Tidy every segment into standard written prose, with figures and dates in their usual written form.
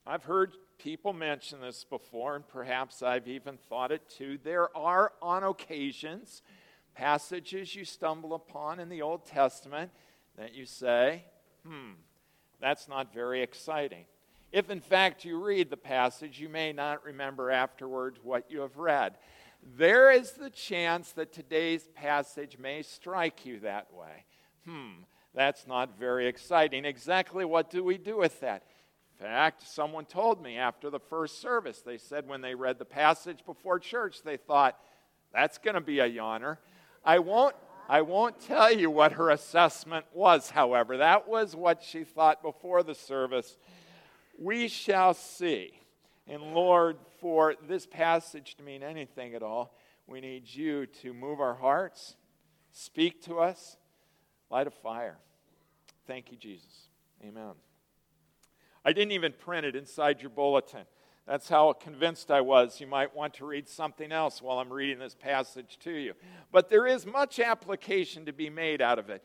I've heard people mention this before, and perhaps I've even thought it too. There are, on occasions, passages you stumble upon in the Old Testament that you say, that's not very exciting. If, in fact, you read the passage, you may not remember afterward what you have read. There is the chance that today's passage may strike you that way. That's not very exciting. Exactly what do we do with that? In fact, someone told me after the first service, they said when they read the passage before church, they thought, that's going to be a yawner. I won't tell you what her assessment was, however. That was what she thought before the service. We shall see. And Lord, for this passage to mean anything at all, we need you to move our hearts, speak to us, light a fire. Thank you, Jesus. Amen. I didn't even print it inside your bulletin. That's how convinced I was you might want to read something else while I'm reading this passage to you. But there is much application to be made out of it.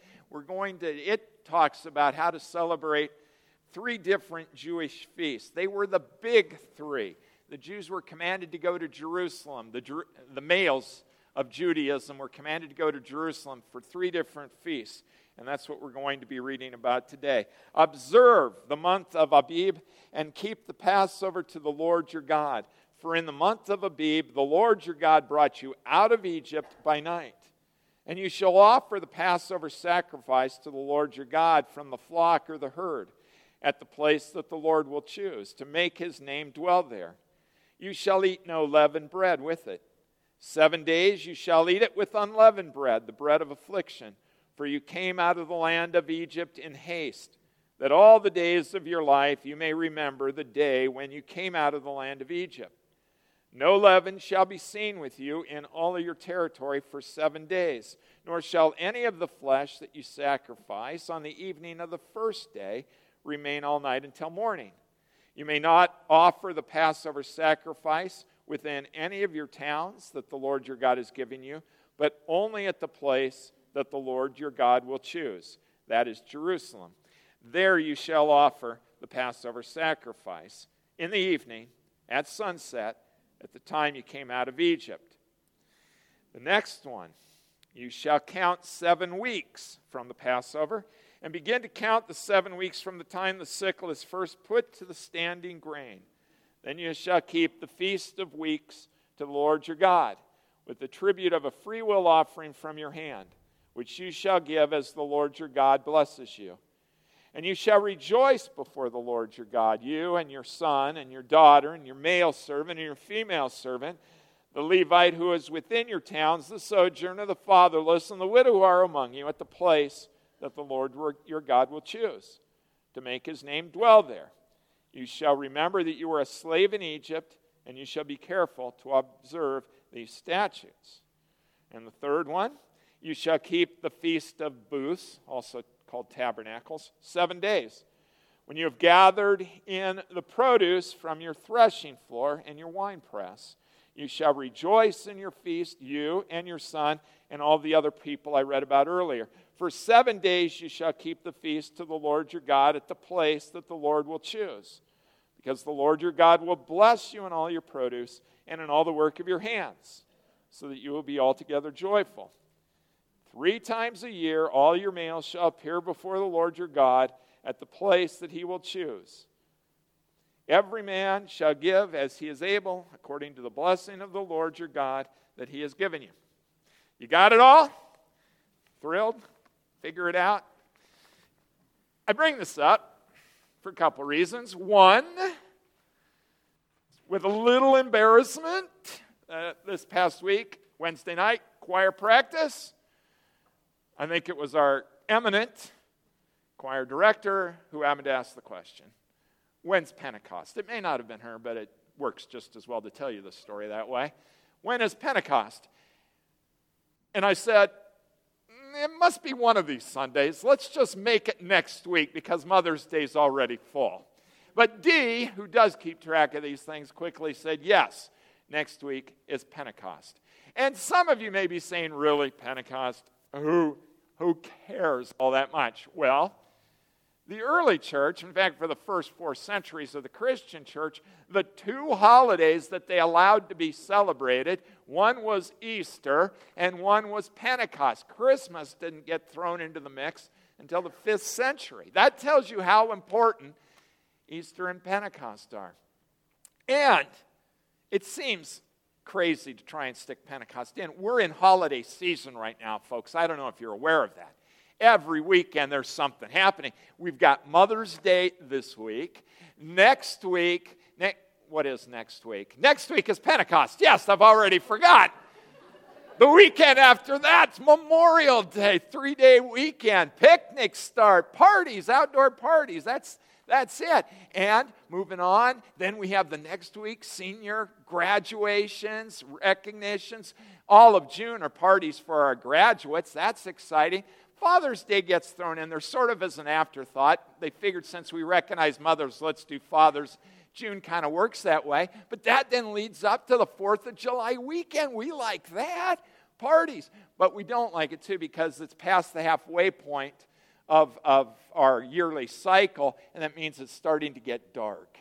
It talks about how to celebrate 3 different Jewish feasts. They were the big 3. The Jews were commanded to go to Jerusalem. The males of Judaism were commanded to go to Jerusalem for 3 different feasts. And that's what we're going to be reading about today. Observe the month of Abib and keep the Passover to the Lord your God. For in the month of Abib, the Lord your God brought you out of Egypt by night. And you shall offer the Passover sacrifice to the Lord your God from the flock or the herd at the place that the Lord will choose to make his name dwell there. You shall eat no leavened bread with it. 7 days you shall eat it with unleavened bread, the bread of affliction. For you came out of the land of Egypt in haste, that all the days of your life you may remember the day when you came out of the land of Egypt. No leaven shall be seen with you in all of your territory for 7 days, nor shall any of the flesh that you sacrifice on the evening of the first day remain all night until morning. You may not offer the Passover sacrifice within any of your towns that the Lord your God is giving you, but only at the place that the Lord your God will choose. That is Jerusalem. There you shall offer the Passover sacrifice in the evening, at sunset, at the time you came out of Egypt. The next one, you shall count 7 weeks from the Passover, and begin to count the 7 weeks from the time the sickle is first put to the standing grain. Then you shall keep the feast of weeks to the Lord your God, with the tribute of a freewill offering from your hand, which you shall give as the Lord your God blesses you. And you shall rejoice before the Lord your God, you and your son and your daughter and your male servant and your female servant, the Levite who is within your towns, the sojourner, the fatherless, and the widow who are among you at the place that the Lord your God will choose, to make his name dwell there. You shall remember that you were a slave in Egypt, and you shall be careful to observe these statutes. And the third one, you shall keep the feast of booths, also called tabernacles, 7 days, when you have gathered in the produce from your threshing floor and your winepress. You shall rejoice in your feast, you and your son, and all the other people I read about earlier. For 7 days you shall keep the feast to the Lord your God at the place that the Lord will choose, because the Lord your God will bless you in all your produce and in all the work of your hands, so that you will be altogether joyful. 3 times a year all your males shall appear before the Lord your God at the place that he will choose. Every man shall give as he is able, according to the blessing of the Lord your God that he has given you. You got it all? Thrilled? Figure it out? I bring this up for a couple reasons. One, with a little embarrassment, this past week, Wednesday night, choir practice. I think it was our eminent choir director who happened to ask the question, when's Pentecost? It may not have been her, but it works just as well to tell you the story that way. When is Pentecost? And I said, it must be one of these Sundays. Let's just make it next week because Mother's Day's already full. But Dee, who does keep track of these things, quickly said, yes, next week is Pentecost. And some of you may be saying, really, Pentecost? Who cares all that much? Well, The early church, in fact, for the first 4 centuries of the Christian church, the 2 holidays that they allowed to be celebrated, one was Easter and one was Pentecost. Christmas didn't get thrown into the mix until the 5th century. That tells you how important Easter and Pentecost are. And it seems crazy to try and stick Pentecost in. We're in holiday season right now, folks. I don't know if you're aware of that. Every weekend there's something happening. We've got Mother's Day this week. Next week, what is next week? Next week is Pentecost. Yes, I've already forgot. The weekend after that's Memorial Day, 3-day weekend. Picnics start, parties, outdoor parties. That's it. And moving on, then we have the next week, senior graduations, recognitions. All of June are parties for our graduates. That's exciting. Father's Day gets thrown in there sort of as an afterthought. They figured since we recognize mothers, let's do fathers. June kind of works that way. But that then leads up to the 4th of July weekend. We like that. Parties. But we don't like it too because it's past the halfway point of our yearly cycle, and that means it's starting to get dark.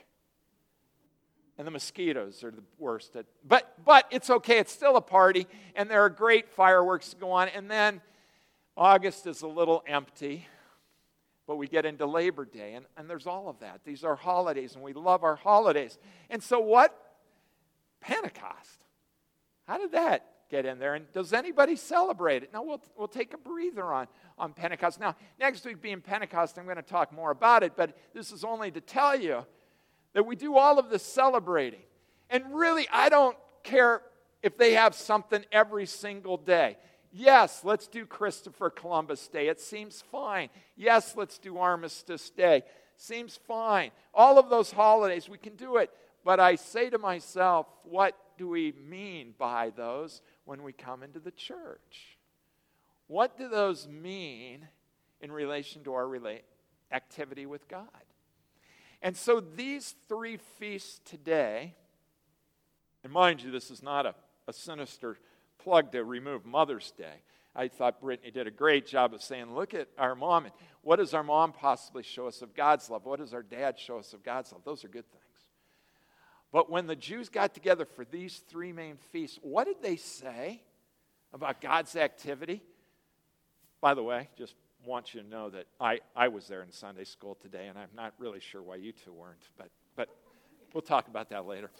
And the mosquitoes are the worst. But it's okay. It's still a party, and there are great fireworks to go on. And then August is a little empty, but we get into Labor Day, and there's all of that. These are holidays, and we love our holidays. And so what? Pentecost. How did that get in there? And does anybody celebrate it? Now, we'll take a breather on Pentecost. Now, next week being Pentecost, I'm going to talk more about it, but this is only to tell you that we do all of this celebrating. And really, I don't care if they have something every single day. Yes, let's do Christopher Columbus Day. It seems fine. Yes, let's do Armistice Day. Seems fine. All of those holidays, we can do it. But I say to myself, what do we mean by those when we come into the church? What do those mean in relation to our activity with God? And so these 3 feasts today, and mind you, this is not a sinister plug to remove Mother's Day. I thought Brittany did a great job of saying, look at our mom, and what does our mom possibly show us of God's love? What does our dad show us of God's love? Those are good things. But when the Jews got together for these 3 main feasts, what did they say about God's activity? By the way, just want you to know that I was there in Sunday school today, and I'm not really sure why you 2 weren't, but we'll talk about that later.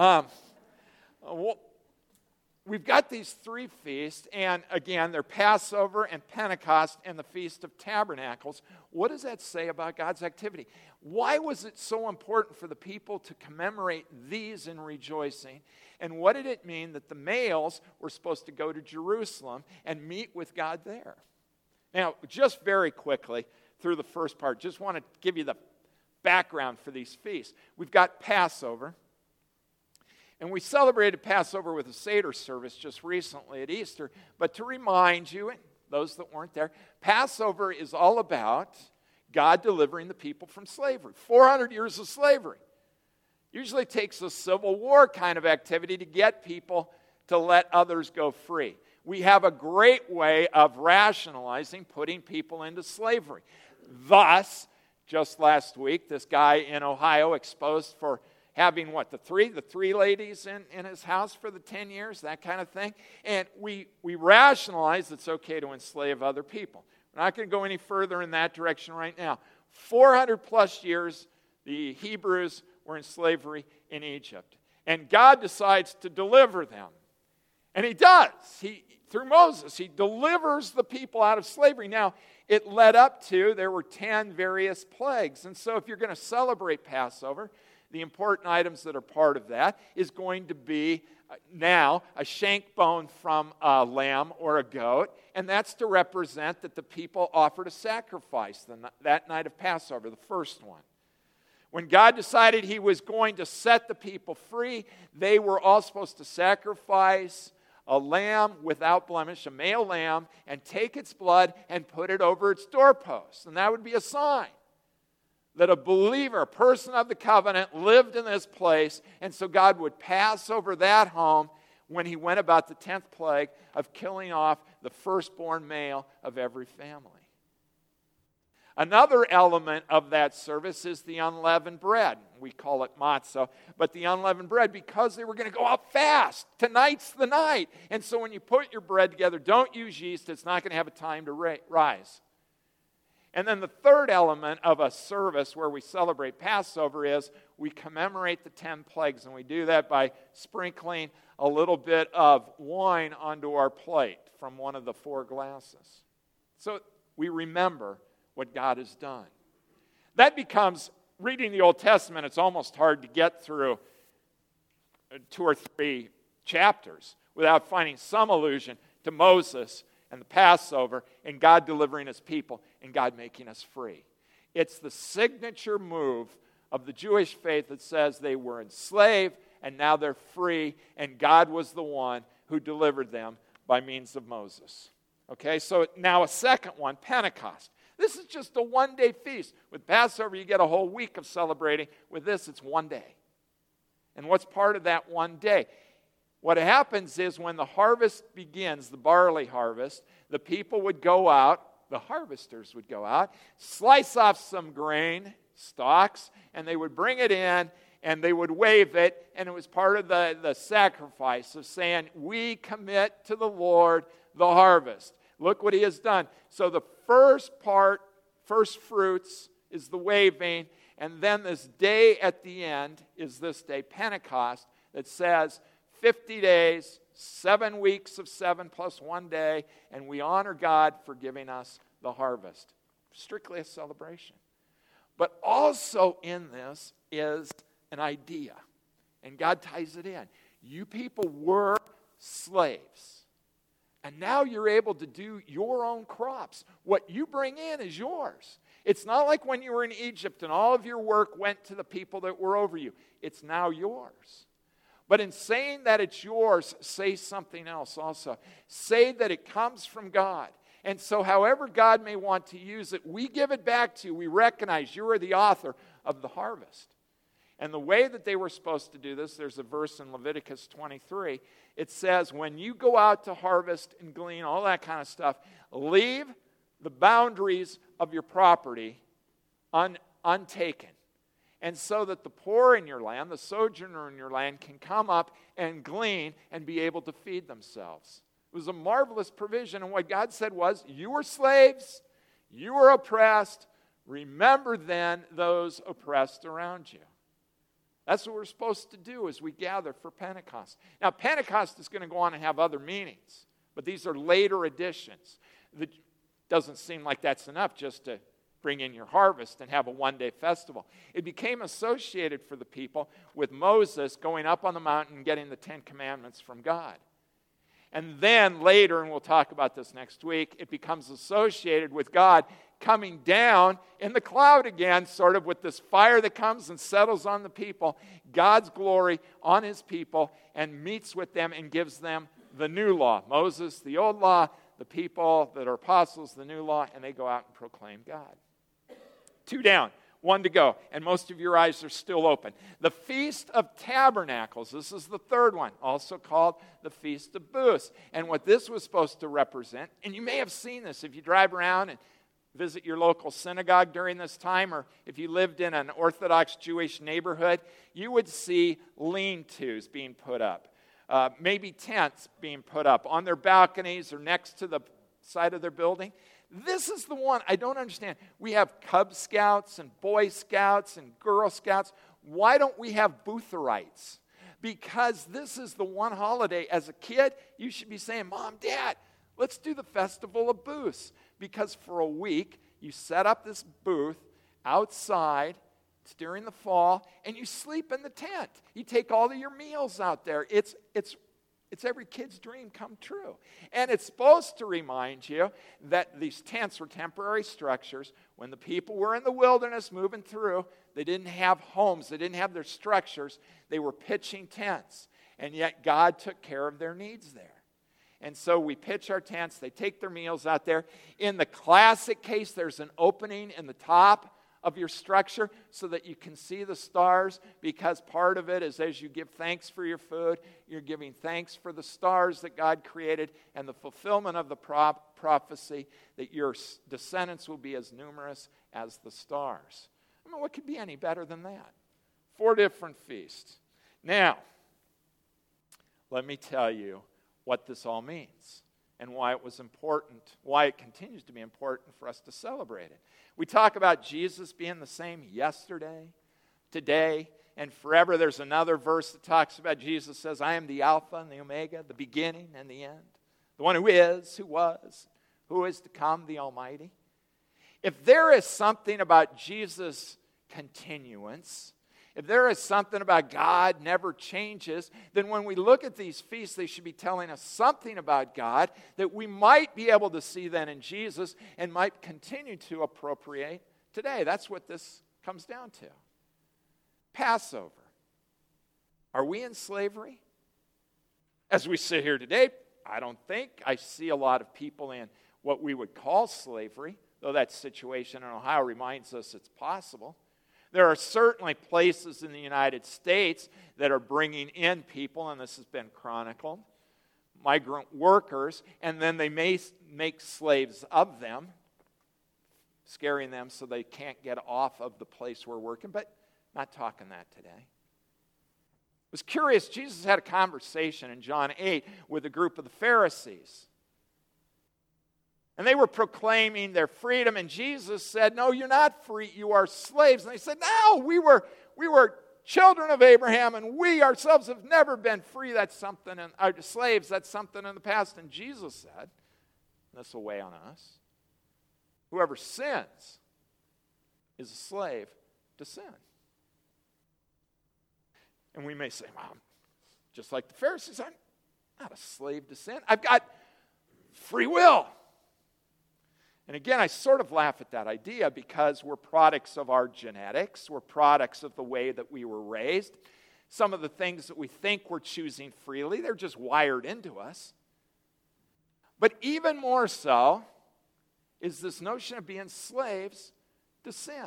We've got these 3 feasts, and again, they're Passover and Pentecost and the Feast of Tabernacles. What does that say about God's activity? Why was it so important for the people to commemorate these in rejoicing? And what did it mean that the males were supposed to go to Jerusalem and meet with God there? Now, just very quickly, through the first part, just want to give you the background for these feasts. We've got Passover. And we celebrated Passover with a Seder service just recently at Easter. But to remind you, and those that weren't there, Passover is all about God delivering the people from slavery. 400 years of slavery. Usually takes a civil war kind of activity to get people to let others go free. We have a great way of rationalizing putting people into slavery. Thus, just last week, this guy in Ohio exposed for having the three ladies in his house for the 10 years, that kind of thing. And we rationalize it's okay to enslave other people. We're not going to go any further in that direction right now. 400 plus years, the Hebrews were in slavery in Egypt. And God decides to deliver them. And he does. Through Moses, he delivers the people out of slavery. Now, it led up to, there were 10 various plagues. And so if you're going to celebrate Passover, the important items that are part of that is going to be now a shank bone from a lamb or a goat, and that's to represent that the people offered a sacrifice that night of Passover, the first one. When God decided he was going to set the people free, they were all supposed to sacrifice a lamb without blemish, a male lamb, and take its blood and put it over its doorpost. And that would be a sign that a believer, a person of the covenant, lived in this place, and so God would pass over that home when he went about the 10th plague of killing off the firstborn male of every family. Another element of that service is the unleavened bread. We call it matzah, but the unleavened bread, because they were going to go out fast. Tonight's the night. And so when you put your bread together, don't use yeast. It's not going to have a time to rise. And then the third element of a service where we celebrate Passover is we commemorate the 10 plagues. And we do that by sprinkling a little bit of wine onto our plate from one of the 4 glasses. So we remember what God has done. That becomes, reading the Old Testament, it's almost hard to get through 2 or 3 chapters without finding some allusion to Moses and the Passover and God delivering his people and God making us free. It's the signature move of the Jewish faith that says they were enslaved and now they're free, and God was the one who delivered them by means of Moses. Okay, so now a second one, Pentecost. This is just a one-day feast. With Passover, you get a whole week of celebrating. With this, it's one day. And what's part of that one day? What happens is when the harvest begins, the barley harvest, the people would go out, the harvesters would go out, slice off some grain stalks, and they would bring it in, and they would wave it, and it was part of the sacrifice of saying, we commit to the Lord the harvest. Look what he has done. So the first part, first fruits, is the waving, and then this day at the end is this day, Pentecost, that says 50 days, 7 weeks of 7 plus 1 day, and we honor God for giving us the harvest. Strictly a celebration. But also in this is an idea, and God ties it in. You people were slaves. And now you're able to do your own crops. What you bring in is yours. It's not like when you were in Egypt and all of your work went to the people that were over you. It's now yours. But in saying that it's yours, say something else also. Say that it comes from God. And so however God may want to use it, we give it back to you. We recognize you are the author of the harvest. And the way that they were supposed to do this, there's a verse in Leviticus 23. It says, when you go out to harvest and glean, all that kind of stuff, leave the boundaries of your property untaken. And so that the poor in your land, the sojourner in your land, can come up and glean and be able to feed themselves. It was a marvelous provision. And what God said was, you were slaves, you were oppressed. Remember then those oppressed around you. That's what we're supposed to do as we gather for Pentecost. Now, Pentecost is going to go on and have other meanings, but these are later additions. It doesn't seem like that's enough just to bring in your harvest and have a one-day festival. It became associated for the people with Moses going up on the mountain and getting the 10 Commandments from God. And then later, and we'll talk about this next week, it becomes associated with God coming down in the cloud again, sort of with this fire that comes and settles on the people, God's glory on his people, and meets with them and gives them the new law. Moses, the old law, the people that are apostles, the new law, and they go out and proclaim God. 2 down. 1 to go, and most of your eyes are still open. The Feast of Tabernacles, this is the third one, also called the Feast of Booths. And what this was supposed to represent, and you may have seen this if you drive around and visit your local synagogue during this time, or if you lived in an Orthodox Jewish neighborhood, you would see lean-tos being put up, maybe tents being put up on their balconies or next to the side of their building. This is the one I don't understand. We have Cub Scouts and Boy Scouts and Girl Scouts. Why don't we have Bootherites? Because this is the one holiday, as a kid, you should be saying, Mom, Dad, let's do the Festival of Booths. Because for a week, you set up this booth outside, it's during the fall, and you sleep in the tent. You take all of your meals out there. It's every kid's dream come true. And it's supposed to remind you that these tents were temporary structures. When the people were in the wilderness moving through, they didn't have homes. They didn't have their structures. They were pitching tents. And yet God took care of their needs there. And so we pitch our tents. They take their meals out there. In the classic case, there's an opening in the top of your structure so that you can see the stars, because part of it is as you give thanks for your food, you're giving thanks for the stars that God created and the fulfillment of the prophecy that your descendants will be as numerous as the stars. I mean, what could be any better than that? 4 different feasts. Now, let me tell you what this all means and why it was important, why it continues to be important for us to celebrate it. We talk about Jesus being the same yesterday, today, and forever. There's another verse that talks about Jesus says, I am the Alpha and the Omega, the beginning and the end, the one who is, who was, who is to come, the Almighty. If there is something about Jesus' continuance, if there is something about God never changes, then when we look at these feasts, they should be telling us something about God that we might be able to see then in Jesus and might continue to appropriate today. That's what this comes down to. Passover. Are we in slavery? As we sit here today, I don't think I see a lot of people in what we would call slavery, though that situation in Ohio reminds us it's possible. There are certainly places in the United States that are bringing in people, and this has been chronicled, migrant workers, and then they may make slaves of them, scaring them so they can't get off of the place we're working, but not talking that today. It was curious, Jesus had a conversation in John 8 with a group of the Pharisees. And they were proclaiming their freedom, and Jesus said, no, you're not free, you are slaves. And they said, no, we were children of Abraham, and we ourselves have never been free. That's something, slaves, that's something in the past. And Jesus said, this will weigh on us, whoever sins is a slave to sin. And we may say, well, just like the Pharisees, I'm not a slave to sin. I've got free will. And again, I sort of laugh at that idea because we're products of our genetics. We're products of the way that we were raised. Some of the things that we think we're choosing freely, they're just wired into us. But even more so is this notion of being slaves to sin.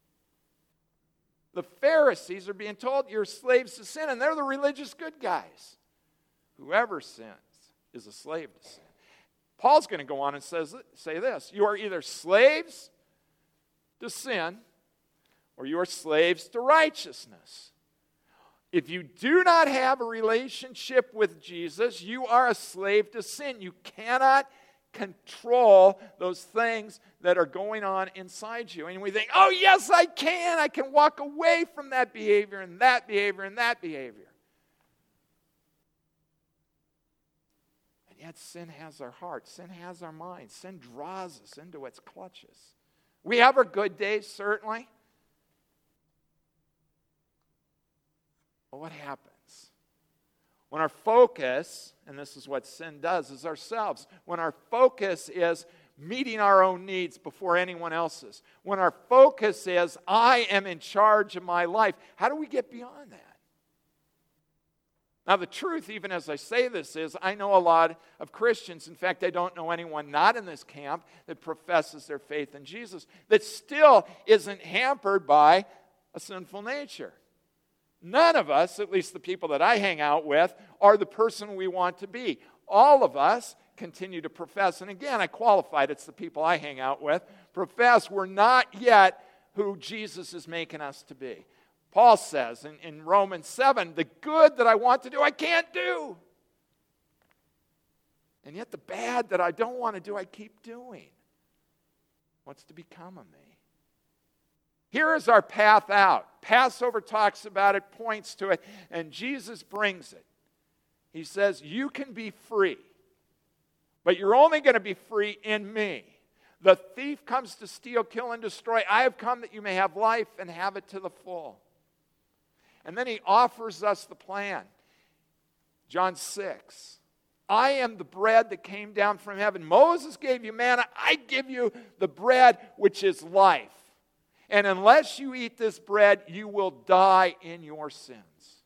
The Pharisees are being told you're slaves to sin, and they're the religious good guys. Whoever sins is a slave to sin. Paul's going to go on and say this. You are either slaves to sin or you are slaves to righteousness. If you do not have a relationship with Jesus, you are a slave to sin. You cannot control those things that are going on inside you. And we think, oh, yes, I can. I can walk away from that behavior and that behavior and that behavior. Yet sin has our heart. Sin has our mind. Sin draws us into its clutches. We have our good days, certainly. But what happens? When our focus, and this is what sin does, is ourselves. When our focus is meeting our own needs before anyone else's. When our focus is, I am in charge of my life. How do we get beyond that? Now, the truth, even as I say this, is I know a lot of Christians. In fact, I don't know anyone not in this camp that professes their faith in Jesus that still isn't hampered by a sinful nature. None of us, at least the people that I hang out with, are the person we want to be. All of us continue to profess, and again, I qualified, it's the people I hang out with, profess we're not yet who Jesus is making us to be. Paul says in Romans 7, the good that I want to do, I can't do. And yet the bad that I don't want to do, I keep doing. What's to become of me? Here is our path out. Passover talks about it, points to it, and Jesus brings it. He says, you can be free, but you're only going to be free in me. The thief comes to steal, kill, and destroy. I have come that you may have life and have it to the full. And then he offers us the plan. John 6. I am the bread that came down from heaven. Moses gave you manna. I give you the bread which is life. And unless you eat this bread, you will die in your sins.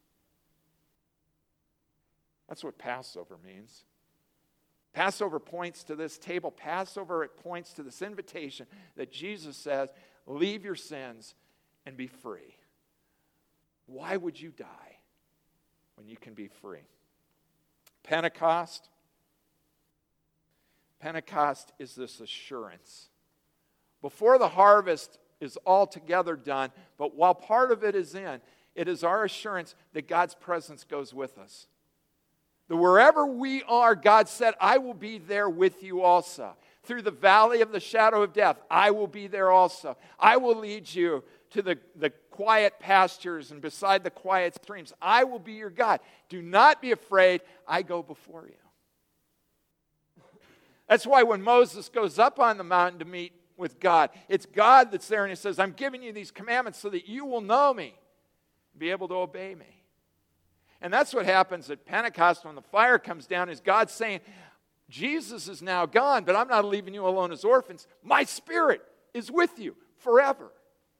That's what Passover means. Passover points to this table. Passover, it points to this invitation that Jesus says, leave your sins and be free. Why would you die when you can be free? Pentecost. Pentecost is this assurance. Before the harvest is altogether done, but while part of it is in, it is our assurance that God's presence goes with us. That wherever we are, God said, I will be there with you also. Through the valley of the shadow of death, I will be there also. I will lead you to the quiet pastures and beside the quiet streams. I will be your God. Do not be afraid. I go before you. That's why when Moses goes up on the mountain to meet with God, it's God that's there and he says, I'm giving you these commandments so that you will know me, be able to obey me. And that's what happens at Pentecost when the fire comes down, is God saying, Jesus is now gone, but I'm not leaving you alone as orphans. My Spirit is with you forever.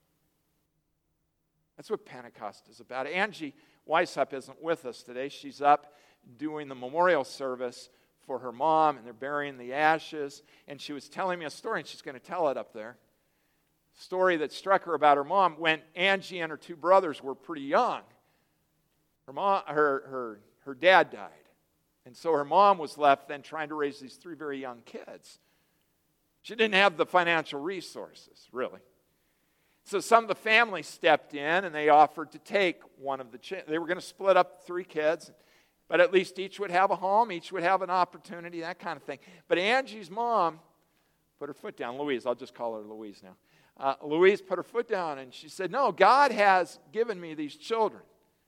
That's what Pentecost is about. Angie Weishaupt isn't with us today. She's up doing the memorial service for her mom, and they're burying the ashes. And she was telling me a story, and she's going to tell it up there. A story that struck her about her mom when Angie and her two brothers were pretty young. Her dad died. And so her mom was left then trying to raise these three very young kids. She didn't have the financial resources, really. So some of the family stepped in and they offered to take one of the they were going to split up three kids, but at least each would have a home, each would have an opportunity, that kind of thing. But Angie's mom put her foot down. Louise, I'll just call her Louise now. Louise put her foot down and she said, no, God has given me these children.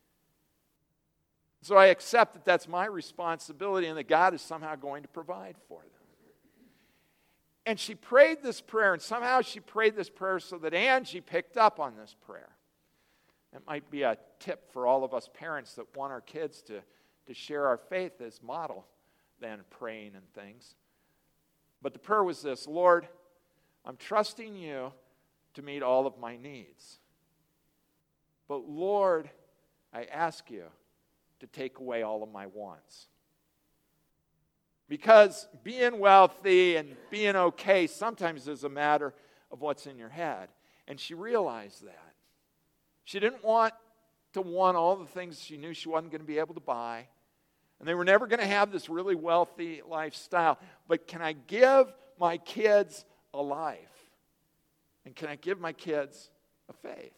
So I accept that that's my responsibility and that God is somehow going to provide for them. And she prayed this prayer, and somehow she prayed this prayer so that Angie picked up on this prayer. That might be a tip for all of us parents that want our kids to share our faith as model than praying and things. But the prayer was this: Lord, I'm trusting you to meet all of my needs. But Lord, I ask you to take away all of my wants. Because being wealthy and being okay sometimes is a matter of what's in your head. And she realized that. She didn't want to want all the things she knew she wasn't going to be able to buy. And they were never going to have this really wealthy lifestyle. But can I give my kids a life? And can I give my kids a faith?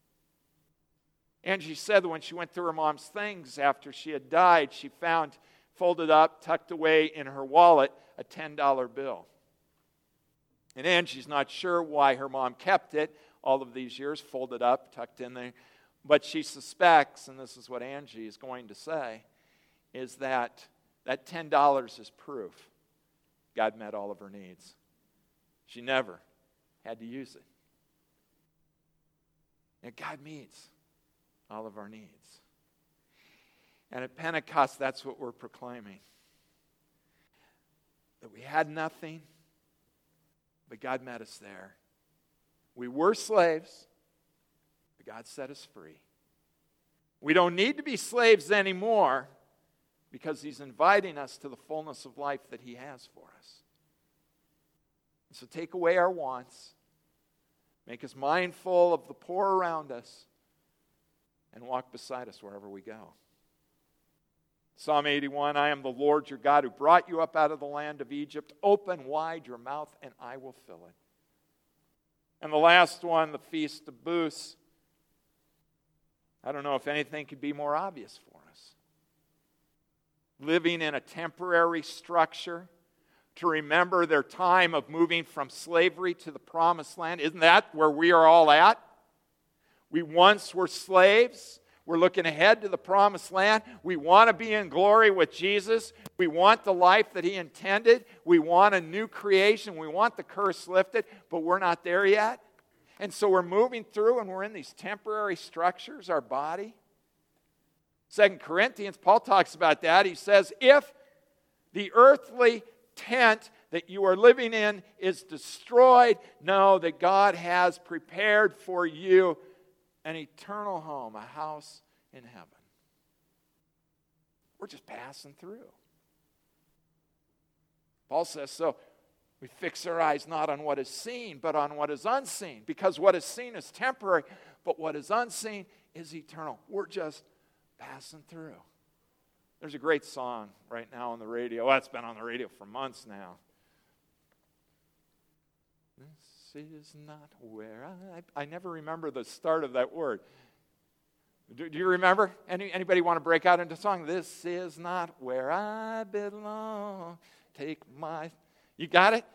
Angie said that when she went through her mom's things after she had died, she found folded up, tucked away in her wallet, a $10 bill. And Angie's not sure why her mom kept it all of these years, folded up, tucked in there. But she suspects, and this is what Angie is going to say, is that $10 is proof God met all of her needs. She never had to use it. And God meets all of our needs. And at Pentecost, that's what we're proclaiming. That we had nothing, but God met us there. We were slaves, but God set us free. We don't need to be slaves anymore because He's inviting us to the fullness of life that He has for us. So take away our wants, make us mindful of the poor around us, and walk beside us wherever we go. Psalm 81, I am the Lord your God who brought you up out of the land of Egypt. Open wide your mouth and I will fill it. And the last one, the Feast of Booths. I don't know if anything could be more obvious for us. Living in a temporary structure to remember their time of moving from slavery to the promised land. Isn't that where we are all at? We once were slaves. We're looking ahead to the promised land. We want to be in glory with Jesus. We want the life that He intended. We want a new creation. We want the curse lifted, but we're not there yet. And so we're moving through and we're in these temporary structures, our body. 2 Corinthians, Paul talks about that. He says, if the earthly tent that you are living in is destroyed, know that God has prepared for you an eternal home, a house in heaven. We're just passing through. Paul says, so we fix our eyes not on what is seen, but on what is unseen. Because what is seen is temporary, but what is unseen is eternal. We're just passing through. There's a great song right now on the radio. Well, it's been on the radio for months now. This is not where I never remember the start of that word. Do you remember? Anybody want to break out into song? This is not where I belong. Take my... You got it?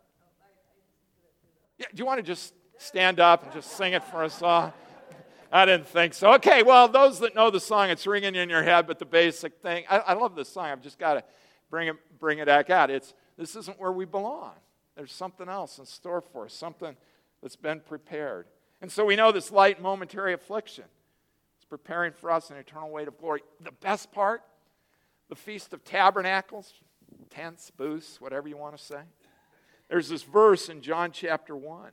Yeah, do you want to just stand up and just sing it for us all? I didn't think so. Okay, well, those that know the song, it's ringing in your head, but the basic thing, I love this song. I've just got to bring it back out. This isn't where we belong. There's something else in store for us, something that's been prepared. And so we know this light momentary affliction is preparing for us an eternal weight of glory. The best part, the Feast of Tabernacles, tents, booths, whatever you want to say. There's this verse in John chapter 1.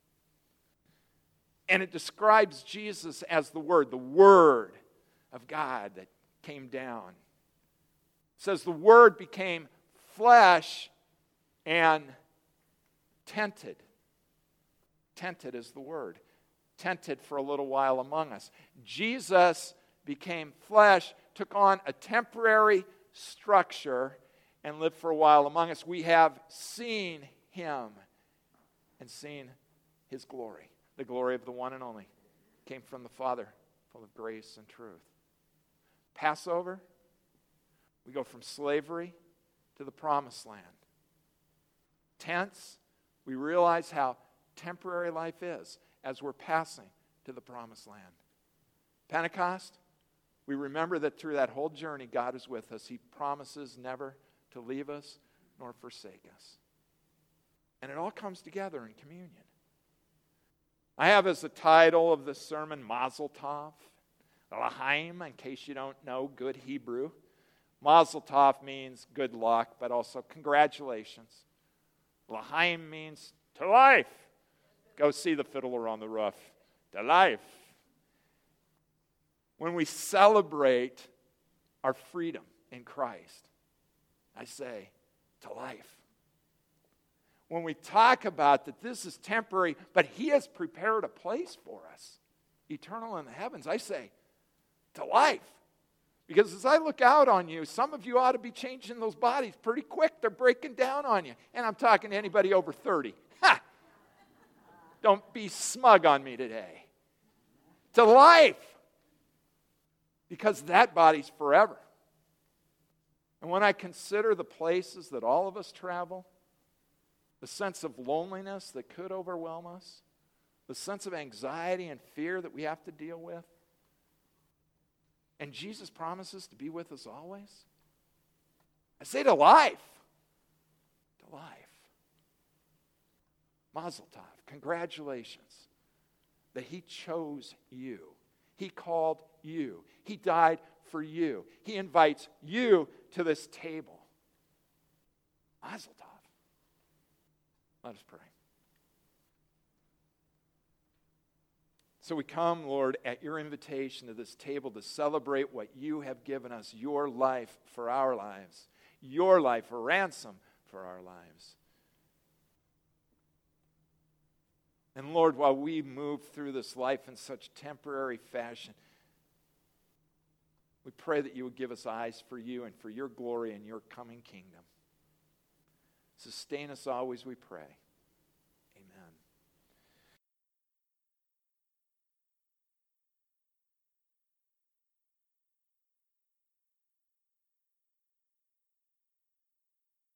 And it describes Jesus as the Word of God that came down. It says the Word became flesh and tented. Tented is the word. Tented for a little while among us. Jesus became flesh, took on a temporary structure, and lived for a while among us. We have seen him and seen his glory. The glory of the one and only came from the Father, full of grace and truth. Passover, we go from slavery to the promised land. Tents, we realize how temporary life is as we're passing to the promised land. Pentecost, we remember that through that whole journey, God is with us. He promises never to leave us nor forsake us. And it all comes together in communion. I have as the title of this sermon, Mazel Tov, L'chaim, in case you don't know good Hebrew. Mazel Tov means good luck, but also congratulations. L'chaim means to life. Go see the fiddler on the roof. To life. When we celebrate our freedom in Christ, I say, to life. When we talk about that this is temporary, but he has prepared a place for us, eternal in the heavens, I say, to life. Because as I look out on you, some of you ought to be changing those bodies pretty quick. They're breaking down on you. And I'm talking to anybody over 30. Ha! Don't be smug on me today. To life. Because that body's forever. And when I consider the places that all of us travel, the sense of loneliness that could overwhelm us, the sense of anxiety and fear that we have to deal with, and Jesus promises to be with us always, I say to life. To life. Mazel tov. Congratulations that he chose you. He called you. He died for you. He invites you to this table. Mazel tov. Let us pray. So we come, Lord, at your invitation to this table to celebrate what you have given us, your life for our lives, your life, a ransom for our lives. And Lord, while we move through this life in such temporary fashion, we pray that you would give us eyes for you and for your glory and your coming kingdom. Sustain us always, we pray.